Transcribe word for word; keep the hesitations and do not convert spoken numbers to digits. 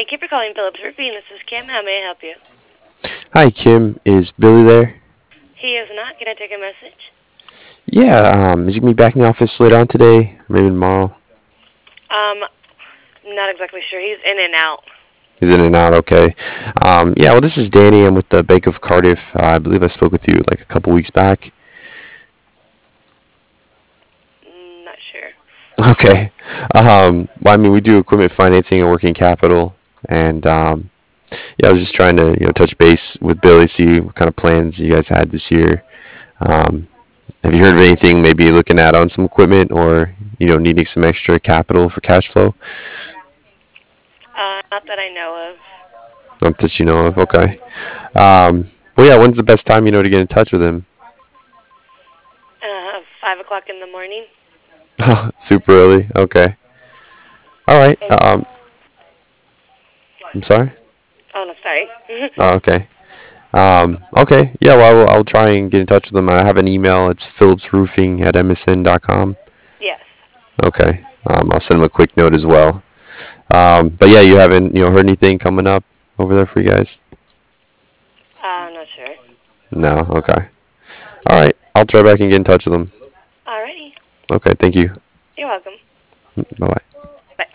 Thank you for calling Phillips Roofing. This is Kim. How may I help you? Hi, Kim. Is Billy there? He is not. Can I take a message? Yeah, um, is he gonna be back in the office later on today? Or maybe tomorrow? Um, not exactly sure. He's in and out. He's in and out, okay. Um, yeah, well, this is Danny. I'm with the Bank of Cardiff. Uh, I believe I spoke with you like a couple weeks back. Mm, not sure. Okay. Um, well, I mean, we do equipment financing and working capital. And, um, yeah, I was just trying to, you know, touch base with Billy, see what kind of plans you guys had this year. Um, have you heard of anything maybe looking at on some equipment or, you know, needing some extra capital for cash flow? Uh, not that I know of. Not that you know of. Okay. Um, well, yeah. When's the best time you know to get in touch with him? Uh, five o'clock in the morning. Super early. Okay. All right. Um, I'm sorry. Oh, no, sorry. Oh, okay. Um, okay. Yeah. Well, I'll, I'll try and get in touch with him. I have an email. It's phillipsroofing at m s n dot com. Yes. Okay. Um, I'll send him a quick note as well. Um, but yeah, you haven't you know heard anything coming up over there for you guys? Uh, I'm not sure. No. Okay. All right. I'll try back and get in touch with him. Alrighty. Okay. Thank you. You're welcome. Bye bye. Bye.